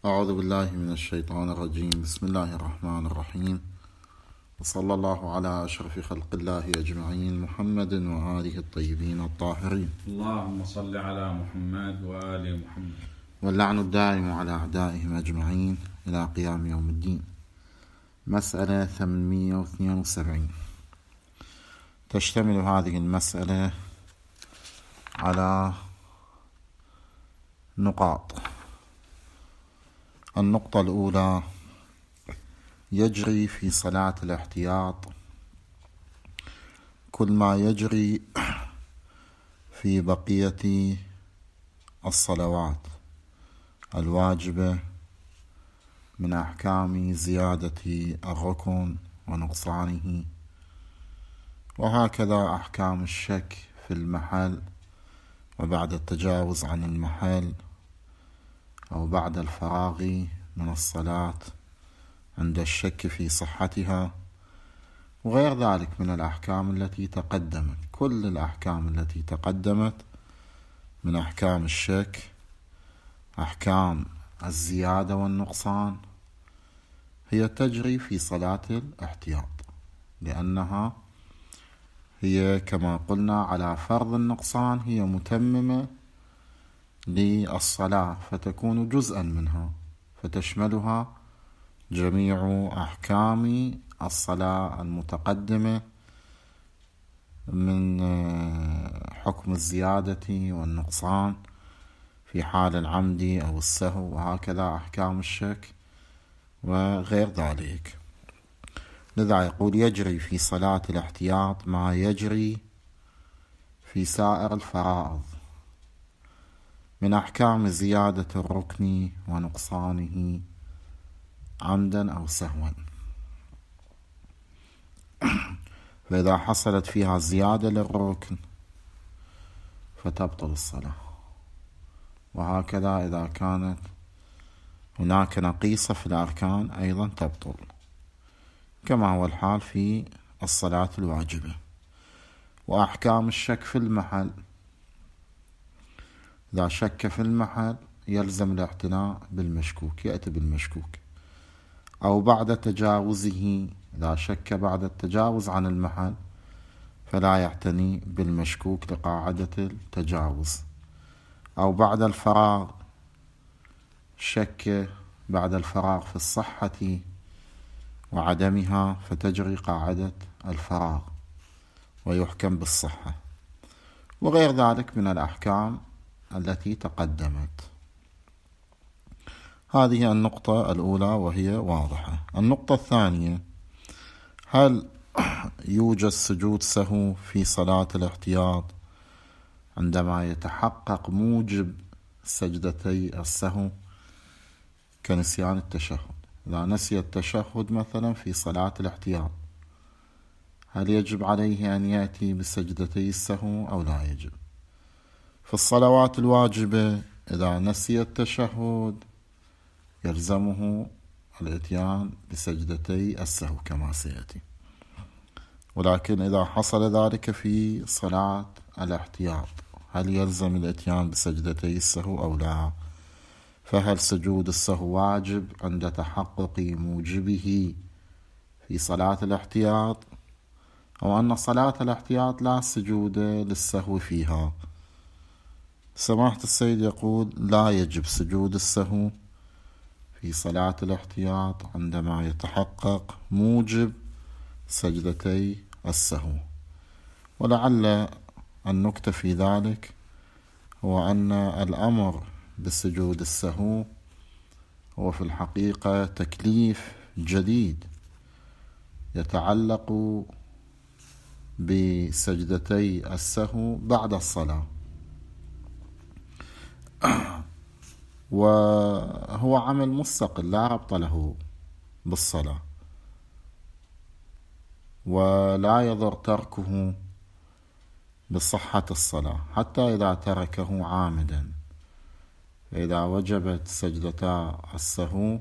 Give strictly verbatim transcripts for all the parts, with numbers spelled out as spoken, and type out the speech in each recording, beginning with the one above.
أعوذ بالله من الشيطان الرجيم. بسم الله الرحمن الرحيم، وصلى الله على أشرف خلق الله أجمعين، محمد وآله الطيبين الطاهرين. اللهم صل على محمد وآل محمد، واللعن الدائم على أعدائهم أجمعين إلى قيام يوم الدين. مسألة ثمانمئة واثنين وسبعين. تشتمل هذه المسألة على نقاط. النقطة الأولى: يجري في صلاة الاحتياط كل ما يجري في بقية الصلوات الواجبة من أحكام زيادة الركن ونقصانه، وهكذا أحكام الشك في المحل وبعد التجاوز عن المحل أو بعد الفراغ من الصلاة عند الشك في صحتها، وغير ذلك من الأحكام التي تقدمت. كل الأحكام التي تقدمت من أحكام الشك، أحكام الزيادة والنقصان، هي تجري في صلاة الاحتياط، لأنها هي كما قلنا على فرض النقصان هي متممة للصلاة، فتكون جزءا منها، فتشملها جميع أحكام الصلاة المتقدمة من حكم الزيادة والنقصان في حال العمد أو السهو، وهكذا أحكام الشك وغير ذلك. لذا يقول: يجري في صلاة الاحتياط ما يجري في سائر الفرائض من أحكام زيادة الركن ونقصانه عمدا أو سهوا. فإذا حصلت فيها زيادة للركن فتبطل الصلاة، وهكذا إذا كانت هناك نقيصة في الأركان أيضا تبطل، كما هو الحال في الصلاة الواجبة. وأحكام الشك في المحل: إذا شك في المحل يلزم الاعتناء بالمشكوك، يأتي بالمشكوك، أو بعد تجاوزه، إذا شك بعد التجاوز عن المحل فلا يعتني بالمشكوك لقاعدة التجاوز، أو بعد الفراغ، شك بعد الفراغ في الصحة وعدمها فتجري قاعدة الفراغ ويحكم بالصحة، وغير ذلك من الأحكام التي تقدمت. هذه النقطة الأولى وهي واضحة. النقطة الثانية: هل يوجد سجود سهو في صلاة الاحتياط عندما يتحقق موجب سجدتي السهو كنسيان التشهد؟ إذا نسي التشهد مثلا في صلاة الاحتياط، هل يجب عليه أن يأتي بسجدتي السهو أو لا يجب؟ في الصلوات الواجبة إذا نسي التشهد يلزمه الاتيان بسجدتي السهو كما سيأتي، ولكن إذا حصل ذلك في صلاة الاحتياط هل يلزم الاتيان بسجدتي السهو أو لا؟ فهل سجود السهو واجب عند تحقق موجبه في صلاة الاحتياط، أو أن صلاة الاحتياط لا سجود للسهو فيها؟ سماحة السيد يقول: لا يجب سجود السهو في صلاة الاحتياط عندما يتحقق موجب سجدتي السهو. ولعل النكتة في ذلك هو أن الأمر بسجود السهو هو في الحقيقة تكليف جديد يتعلق بسجدتي السهو بعد الصلاة، وهو عمل مستقل لا ربط له بالصلاة، ولا يضر تركه بصحة الصلاة حتى إذا تركه عامدا. فإذا وجبت سجدتا السهو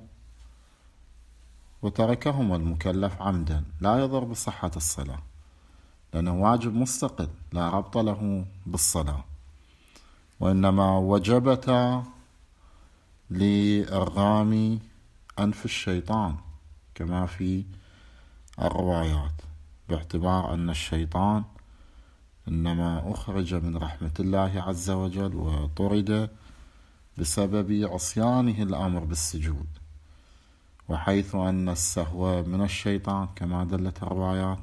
وتركهما المكلف عمدا لا يضر بصحة الصلاة، لأنه واجب مستقل لا ربط له بالصلاة، وإنما وجبتا لإرغام أنف الشيطان كما في الروايات، باعتبار أن الشيطان إنما أخرج من رحمة الله عز وجل وطرد بسبب عصيانه الأمر بالسجود، وحيث أن السهو من الشيطان كما دلت الروايات،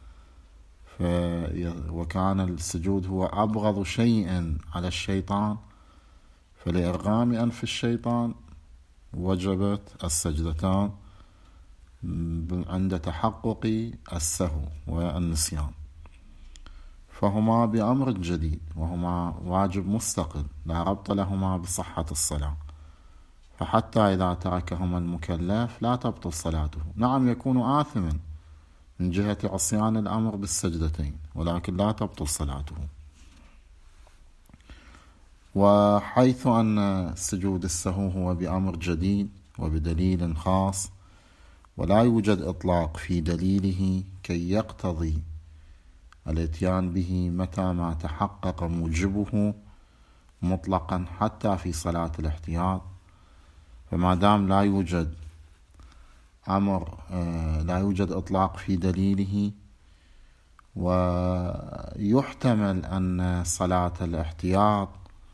وكان السجود هو أبغض شيء على الشيطان، فلإرغام أنف الشيطان وجبت السجدتان عند تحقق السهو والنسيان، فهما بأمر جديد وهما واجب مستقل لا ربط لهما بصحة الصلاة، فحتى إذا تركهما المكلف لا تبطل صلاته. نعم يكون آثما من جهة عصيان الأمر بالسجدتين، ولكن لا تبطل صلاته. وحيث أن سجود السهو هو بأمر جديد وبدليل خاص، ولا يوجد إطلاق في دليله كي يقتضي الاتيان به متى ما تحقق موجبه مطلقا حتى في صلاة الاحتياط، فما دام لا يوجد أمر لا يوجد إطلاق في دليله، ويحتمل أن صلاة الاحتياط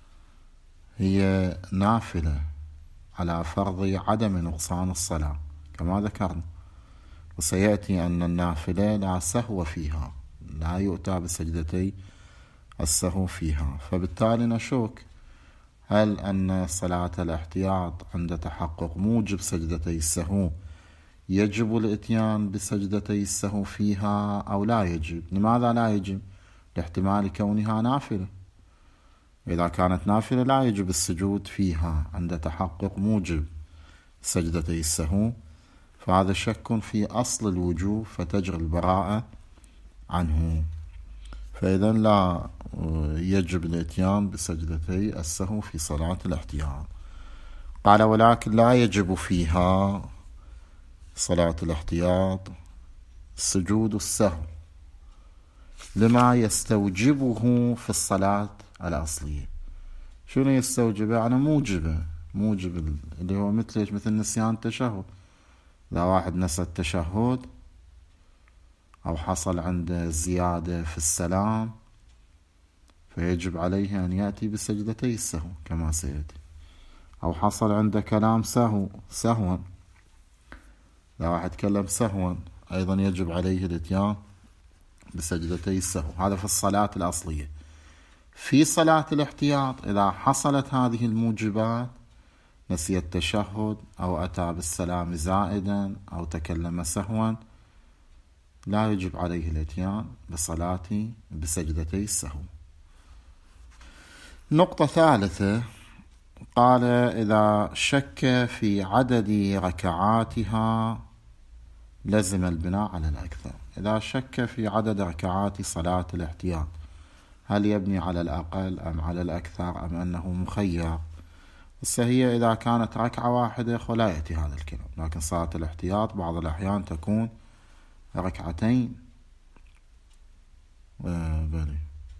هي نافلة على فرض عدم نقصان الصلاة كما ذكرنا، وسيأتي أن النافلة لا سهو فيها، لا يؤتى بسجدتي السهو فيها، فبالتالي نشك هل أن صلاة الاحتياط عند تحقق موجب سجدتي السهو يجب الاتيان بسجدتي السهو فيها أو لا يجب؟ لماذا لا يجب؟ لاحتمال كونها نافلة. إذا كانت نافلة لا يجب السجود فيها عند تحقق موجب سجدتي السهو، فهذا شك في أصل الوجوب فتجري البراءة عنه، فإذا لا يجب الاتيان بسجدتي السهو في صلاة الاحتياط. قال ولكن لا يجب فيها صلاة الاحتياط سجود السهو لما يستوجبه في الصلاة الأصلية. شنو يستوجبه؟ يعني موجبه، موجب اللي هو مثل مثل نسيان التشهد. إذا واحد نسى التشهد أو حصل عنده زيادة في السلام فيجب عليه أن يأتي بسجدتي السهو كما سيأتي، أو حصل عنده كلام سهو سهوا، إذا واحد تكلم سهوا أيضا يجب عليه الاتيان بسجدتي السهو. هذا في الصلاة الأصلية. في صلاة الاحتياط إذا حصلت هذه الموجبات، نسي التشهد أو أتى بالسلام زائدا أو تكلم سهوا، لا يجب عليه الاتيان بصلاة بسجدتي السهو. نقطة ثالثة، قال إذا شك في عدد ركعاتها لزم البناء على الأكثر. إذا شك في عدد ركعات صلاة الاحتياط هل يبني على الأقل أم على الأكثر أم أنه مخير؟ السهية إذا كانت ركعة واحدة فلا يأتي هذا الكلام، لكن صلاة الاحتياط بعض الأحيان تكون ركعتين بلي.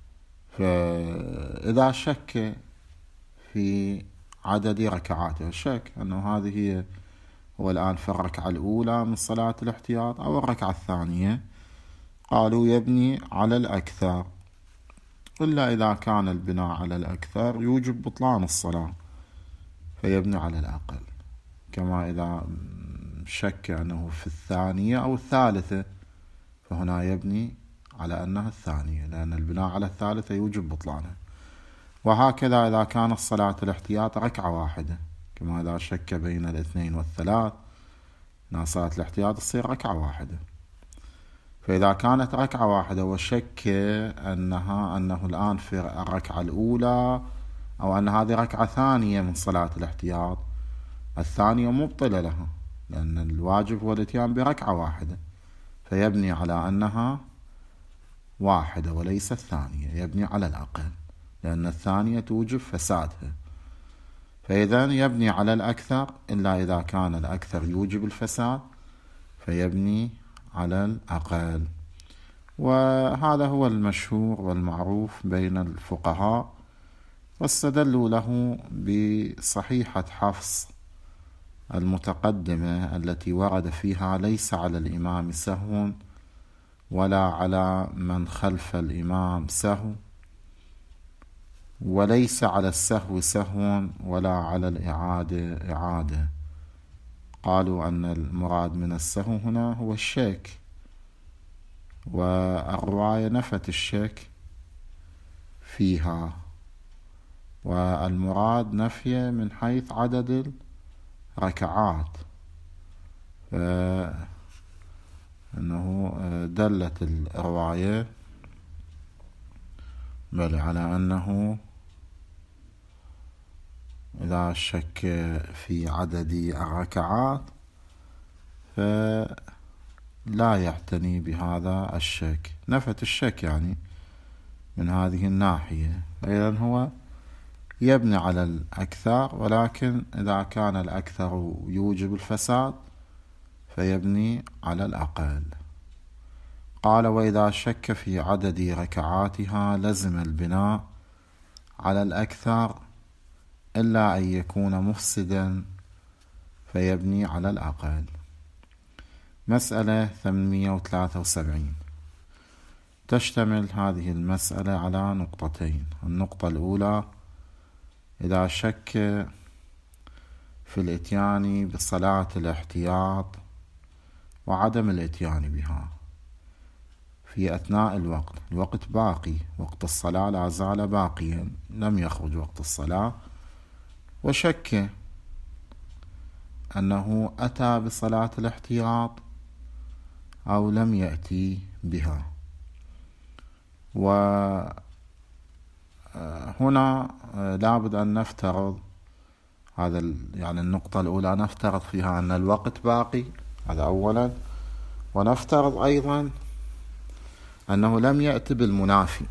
فإذا شك في عدد ركعاته، الشك أنه هذه هي هو الآن في الركعة الأولى من صلاة الاحتياط أو الركعة الثانية، قالوا يبني على الأكثر، إلا إذا كان البناء على الأكثر يوجب بطلان الصلاة فيبني على الأقل، كما إذا شك أنه في الثانية أو الثالثة فهنا يبني على أنها الثانية، لأن البناء على الثالثة يوجب بطلانها. وهكذا إذا كانت صلاة الاحتياط ركعة واحدة، كما إذا شك بين الاثنين والثلاث، أن صلاة الاحتياط تصير ركعة واحدة. فإذا كانت ركعة واحدة وشك أنها أنه الآن في الركعة الأولى أو أن هذه ركعة ثانية من صلاة الاحتياط، الثانية مبطلة لها، لأن الواجب هو الاتيان بركعة واحدة، فيبني على أنها واحدة وليس الثانية، يبني على الأقل، لأن الثانية توجب فسادها. فإذا يبني على الأكثر إلا إذا كان الأكثر يوجب الفساد فيبني على الأقل. وهذا هو المشهور والمعروف بين الفقهاء واستدلوا له بصحيحة حفص المتقدمة التي ورد فيها ليس على الإمام سهو ولا على من خلف الإمام سهو، وليس على السهو سهو ولا على الإعادة إعادة. قالوا أن المراد من السهو هنا هو الشك، والرواية نفت الشك فيها، والمراد نفي من حيث عدد الركعات، فإنه دلت الرواية بل على أنه إذا شك في عدد الركعات فلا يعتني بهذا الشك، نفت الشك يعني من هذه الناحية. فإذن هو يبني على الأكثر، ولكن إذا كان الأكثر يوجب الفساد فيبني على الأقل. قال: وإذا شك في عدد ركعاتها لزم البناء على الأكثر إلا أن يكون مفسدا فيبني على الأقل. مسألة ثمانمئة وثلاثة وسبعين. تشتمل هذه المسألة على نقطتين. النقطة الأولى: إذا شك في الإتيان بصلاة الاحتياط وعدم الإتيان بها في أثناء الوقت، الوقت باقي، وقت الصلاة لا زال باقيا، لم يخرج وقت الصلاة، وشك أنه أتى بصلاة الاحتياط أو لم يأتي بها. وهنا لابد أن نفترض هذا، يعني النقطة الأولى نفترض فيها أن الوقت باقي، هذا أولا، ونفترض أيضا أنه لم يأتي بالمنافي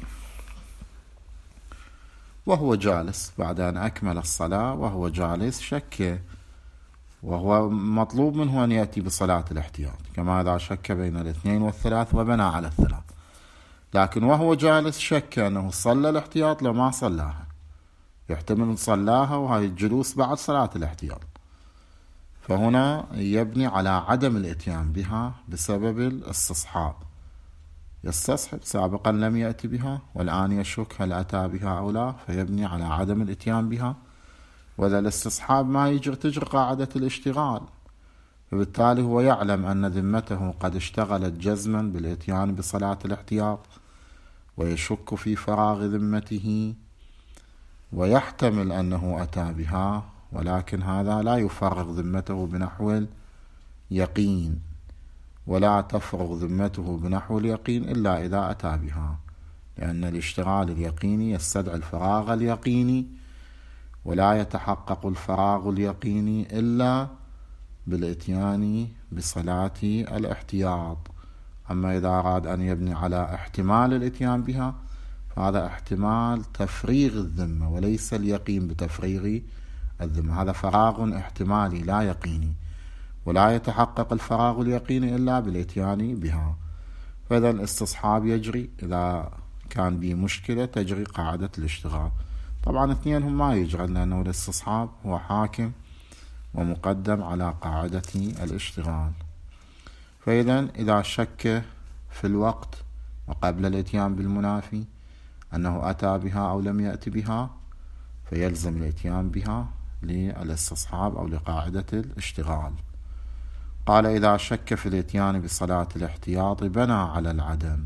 وهو جالس بعد أن أكمل الصلاة، وهو جالس شك، وهو مطلوب منه أن يأتي بصلاة الاحتياط كما إذا شك بين الاثنين والثلاث وبنى على الثلاث، لكن وهو جالس شك أنه صلى الاحتياط لو ما صلاها، يحتمل صلاها وهي الجلوس بعد صلاة الاحتياط، فهنا يبني على عدم الاتيان بها بسبب الاستصحاب، يستصحب سابقا لم يأتي بها والآن يشك هل أتى بها أو لا، فيبني على عدم الاتيان بها. وإذا الاستصحاب ما يجري تجري قاعدة الاشتغال، فبالتالي هو يعلم أن ذمته قد اشتغلت جزما بالاتيان بصلاة الاحتياط، ويشك في فراغ ذمته، ويحتمل أنه أتى بها، ولكن هذا لا يفرغ ذمته بنحو اليقين، ولا تفرغ ذمته بنحو اليقين إلا إذا أتى بها، لأن الاشتغال اليقيني يستدعي الفراغ اليقيني، ولا يتحقق الفراغ اليقيني إلا بالاتيان بصلاة الاحتياط. أما إذا أراد أن يبني على احتمال الاتيان بها فهذا احتمال تفريغ الذمة وليس اليقين بتفريغ الذمة، هذا فراغ احتمالي لا يقيني، ولا يتحقق الفراغ اليقيني إلا بالاتيان بها. فإذا الاستصحاب يجري، إذا كان به مشكلة تجري قاعدة الاشتغال. طبعا اثنين هم ما يجري، لأنه الاستصحاب هو حاكم ومقدم على قاعدة الاشتغال. فإذا إذا شك في الوقت وقبل الاتيان بالمنافي أنه أتى بها أو لم يأتي بها فيلزم الاتيان بها للاستصحاب أو لقاعدة الاشتغال. قال: إذا شك في الاتيان بصلاة الاحتياط بنى على العدم.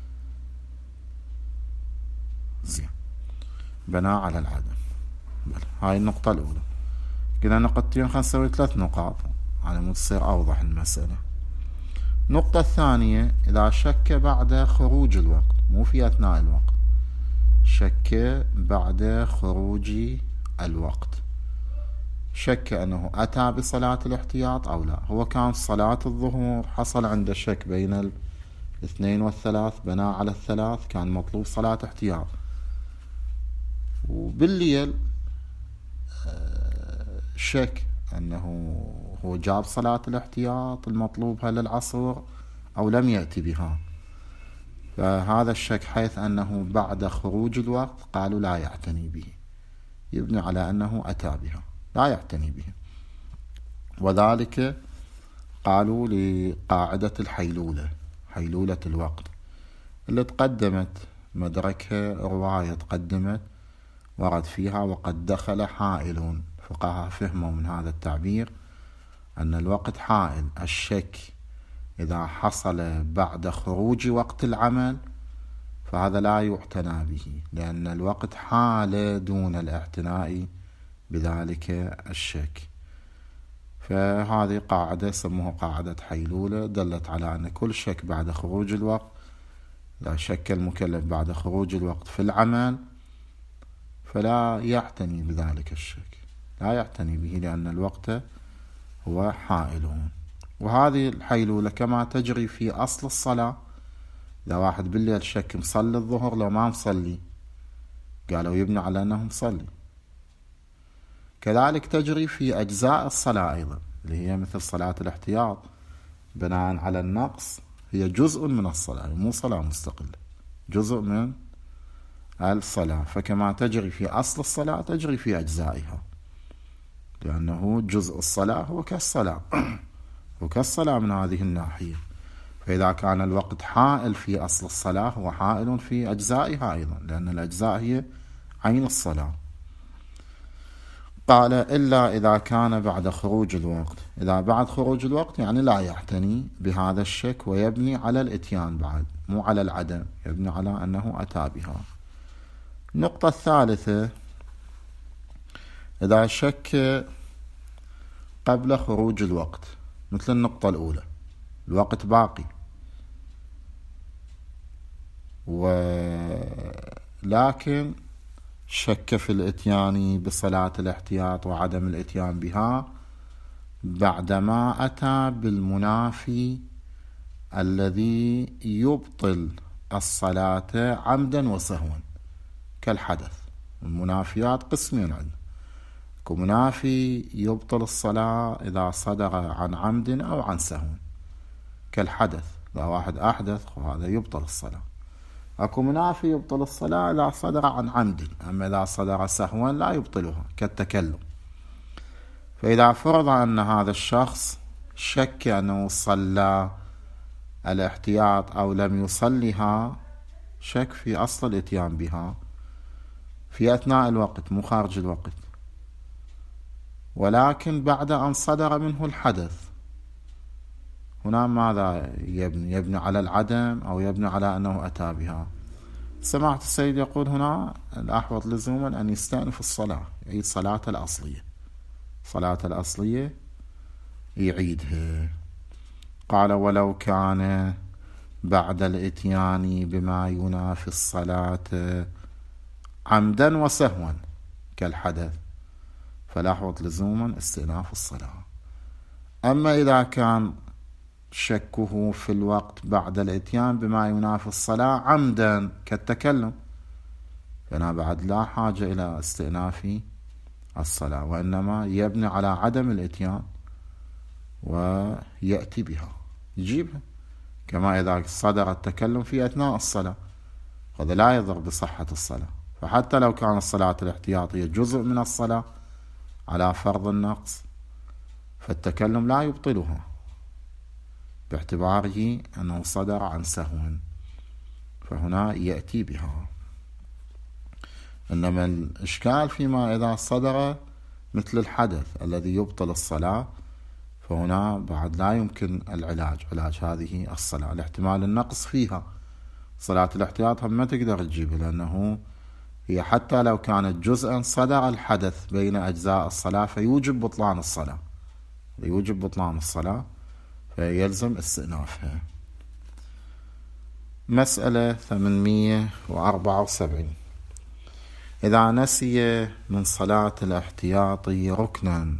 زين، بنى على العدم. بل. هاي النقطة الأولى. كده نقطتين، خلينا نسوي ثلاث نقاط على مود تصير أوضح المسألة. النقطة الثانية: إذا شك بعد خروج الوقت، مو في أثناء الوقت، شك بعد خروج الوقت، شك أنه أتى بصلاة الاحتياط أو لا. هو كان صلاة الظهر، حصل عنده شك بين الاثنين والثلاث، بنى على الثلاث، كان مطلوب صلاة احتياط، وبالليل شك أنه هو جاب صلاة الاحتياط المطلوب هل العصر أو لم يأتي بها، فهذا الشك حيث أنه بعد خروج الوقت قالوا لا يعتني به، يبني على أنه أتى بها، لا يعتني بها. وذلك قالوا لقاعدة الحيلولة، حيلولة الوقت اللي تقدمت مدركها رواية تقدمت ورد فيها وقد دخل حائل. فقهاء فهموا من هذا التعبير أن الوقت حائل. الشك إذا حصل بعد خروج وقت العمل فهذا لا يعتنى به، لأن الوقت حال دون الاعتناء بذلك الشك. فهذه قاعدة سموها قاعدة حيلولة، دلت على أن كل شك بعد خروج الوقت، إذا شك المكلف بعد خروج الوقت في العمل فلا يعتني بذلك الشك، لا يعتني به، لأن الوقت هو حائل. وهذه الحيلولة كما تجري في أصل الصلاة. إذا واحد بالليل شك مصلي الظهر لو ما مصلي، قالوا يبني على أنه مصلي. كذلك تجري في أجزاء الصلاة أيضا، اللي هي مثل صلاة الاحتياط بناء على النقص، هي جزء من الصلاة، مو صلاة مستقلة، جزء من الصلاة. فكما تجري في أصل الصلاة تجري في أجزائها، لأنه جزء الصلاة هو كالصلاة هو كالصلاة من هذه الناحية. فإذا كان الوقت حائل في أصل الصلاة هو حائل في أجزائها أيضا، لأن الأجزاء هي عين الصلاة. قال إلا إذا كان بعد خروج الوقت. إذا بعد خروج الوقت يعني لا يعتني بهذا الشك ويبني على الإتيان بعد، مو على العدم، يبني على أنه أتى بها. النقطة الثالثة، إذا شك قبل خروج الوقت، مثل النقطة الأولى، الوقت باقي ولكن شك في الاتيان بصلاة الاحتياط وعدم الاتيان بها بعدما أتى بالمنافي الذي يبطل الصلاة عمدا وسهوا كالحدث. المنافيات قسمين عندنا، منافي يبطل الصلاة إذا صدر عن عمد أو عن سهو كالحدث، إذا واحد أحدث وهذا يبطل الصلاة. أكو منافي يبطل الصلاة إذا صدر عن عمد، أما إذا صدر سهوا لا يبطلها كالتكلم. فإذا فرض أن هذا الشخص شك أنه صلى الاحتياط أو لم يصليها، شك في أصل الاتيان بها في أثناء الوقت مو خارج الوقت، ولكن بعد أن صدر منه الحدث، هنا ماذا يبني؟ يبني على العدم أو يبني على أنه أتى بها؟ سماحة السيد يقول هنا الأحوط لزوما أن يستأنف الصلاة، يعيد صلاة الأصلية، صلاة الأصلية يعيدها. قال ولو كان بعد الاتيان بما ينافي الصلاة عمدا وسهوا كالحدث فالأحوط لزوما استئناف الصلاة. أما إذا كان شكه في الوقت بعد الاتيان بما ينافي الصلاة عمدا كالتكلم، فهنا بعد لا حاجة إلى استئناف الصلاة، وإنما يبني على عدم الاتيان ويأتي بها، يجيبها، كما إذا صدر التكلم في أثناء الصلاة، هذا لا يضر بصحة الصلاة. فحتى لو كان الصلاة الاحتياطية جزء من الصلاة على فرض النقص، فالتكلم لا يبطلها باعتباره أنه صدر عن سهو، فهنا يأتي بها. إنما الإشكال فيما إذا صدر مثل الحدث الذي يبطل الصلاة، فهنا بعد لا يمكن العلاج، علاج هذه الصلاة، الاحتمال النقص فيها. صلاة الاحتياط هم ما تقدر تجيبه، لأنه هي حتى لو كانت جزءا صدر الحدث بين أجزاء الصلاة فيوجب بطلان الصلاة، يوجب بطلان الصلاة فيلزم استئنافها. مسألة ثمانمئة وأربعة وسبعين، إذا نسي من صلاة الاحتياط ركنا،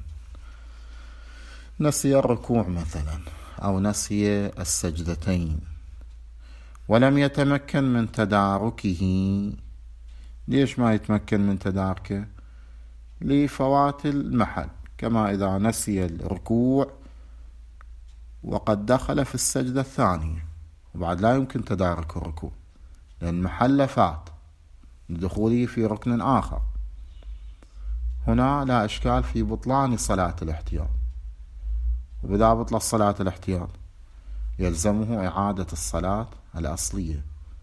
نسي الركوع مثلا أو نسي السجدتين ولم يتمكن من تداركه. ليش ما يتمكن من تداركه؟ لفوات المحل، كما إذا نسي الركوع وقد دخل في السجدة الثانية وبعد لا يمكن تدارك الركوع، لأن محل فات لدخوله في ركن آخر. هنا لا إشكال في بطلان صلاة الاحتياط. وبذا بطل صلاة الاحتياط يلزمه إعادة الصلاة الأصلية،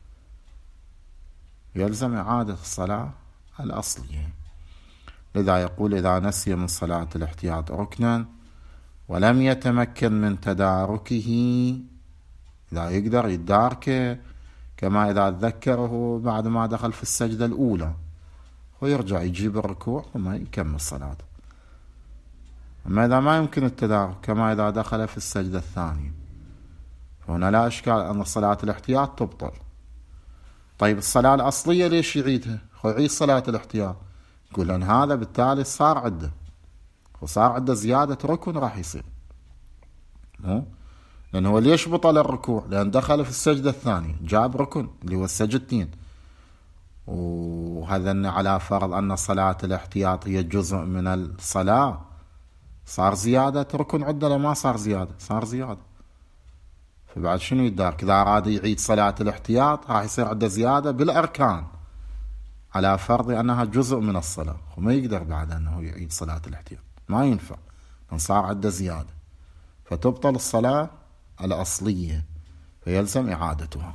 يلزم إعادة الصلاة الأصلية. لذا يقول إذا نسي من صلاة الاحتياط ركنا ولم يتمكن من تداركه، إذا يقدر يداركه كما إذا تذكره بعد ما دخل في السجدة الأولى ويرجع يجيب الركوع ثم يكمل صلاته. أما إذا ما يمكن التدارك كما إذا دخل في السجدة الثانية فهنا لا إشكال أن صلاة الاحتياط تبطل. طيب الصلاة الأصلية ليش يعيدها؟ هو يعيد صلاة الاحتياط، يقول أن هذا بالتالي صار عنده وصار عنده زيادة ركن راح يصير. لأنه هو ليش بطل الركوع؟ لأن دخل في السجدة الثانية جاب ركن اللي هو السجدتين، وهذا على فرض أن صلاة الاحتياط هي جزء من الصلاة، صار زيادة ركن عنده لما صار زيادة؟ صار زيادة. فبعد شنو يدارك؟ إذا أراد يعيد صلاة الاحتياط راح يصير عنده زيادة بالأركان على فرض أنها جزء من الصلاة، وما يقدر بعد أنه يعيد صلاة الاحتياط، ما ينفع لأن صار عنده زيادة، فتبطل الصلاة الأصلية فيلزم إعادتها.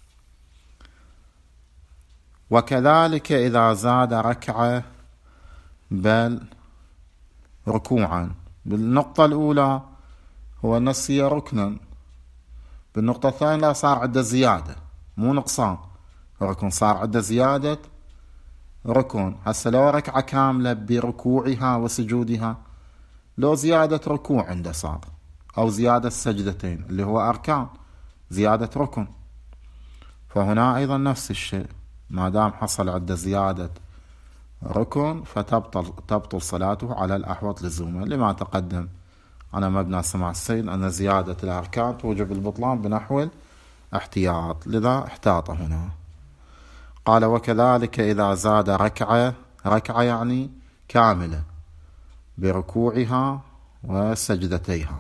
وكذلك إذا زاد ركعة بل ركوعا. بالنقطة الأولى هو نسي ركنا، بالنقطة الثانية لا صار عنده زيادة مو نقصان ركن، صار عنده زيادة ركن. هسه لو ركعة كاملة بركوعها وسجودها، لو زيادة ركوع عنده صار أو زيادة سجدتين اللي هو أركان زيادة ركن، فهنا أيضا نفس الشيء، ما دام حصل عنده زيادة ركن فتبطل تبطل صلاته على الأحوط لزوما، لما تقدم على مبنى سماع السيد أن زيادة الأركان توجب البطلان بنحو احتياط، لذا احتاط هنا. قال وكذلك إذا زاد ركعة، ركعة يعني كاملة بركوعها وسجدتيها،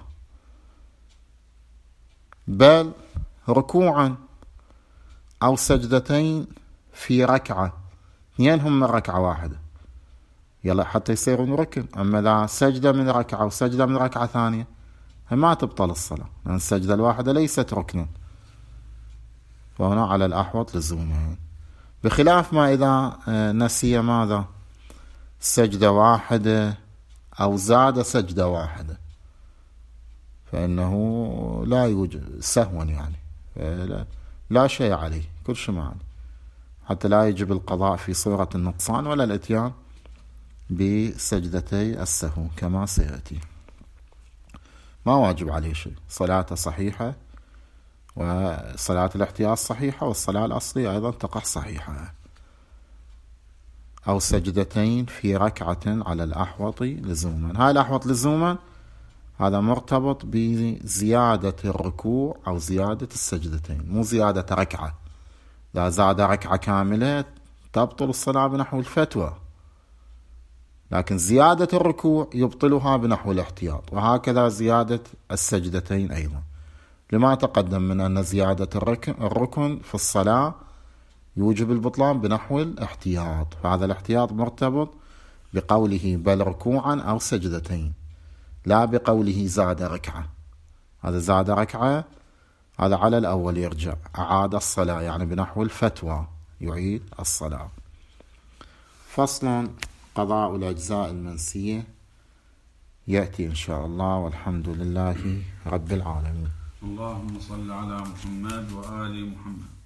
بل ركوعا أو سجدتين في ركعة، اثنين هم من ركعة واحدة يلا حتى يصيرون ركن. أما إذا سجدة من ركعة وسجدة من ركعة ثانية ما تبطل الصلاة، لأن السجدة الواحدة ليست ركنا، فهنا على الأحوط لزومها. بخلاف ما إذا نسي ماذا؟ سجدة واحدة أو زاد سجدة واحدة، فإنه لا يوجد سهوا يعني لا, لا شيء عليه، كل شيء ما عليه، حتى لا يجب القضاء في صورة النقصان ولا الاتيان بسجدتي السهو كما سيأتي. ما واجب عليه شيء، صلاته صحيحة وصلاة الاحتياط صحيحة، والصلاة الأصلية أيضا تقع صحيحة. أو سجدتين في ركعة على الأحوط لزوما. هاي الأحوط لزوما هذا مرتبط بزيادة الركوع أو زيادة السجدتين، مو زيادة ركعة. إذا زاد ركعة كاملة تبطل الصلاة بنحو الفتوى، لكن زيادة الركوع يبطلها بنحو الاحتياط، وهكذا زيادة السجدتين أيضا، لما تقدم من أن زيادة الركن, الركن في الصلاة يوجب البطلان بنحو الاحتياط، فهذا الاحتياط مرتبط بقوله بل ركوعا أو سجدتين، لا بقوله زاد ركعة. هذا زاد ركعة هذا على الأول يرجع أعاد الصلاة، يعني بنحو الفتوى يعيد الصلاة. فصل قضاء الأجزاء المنسية يأتي إن شاء الله، والحمد لله رب العالمين. اللهم صل على محمد وآل محمد.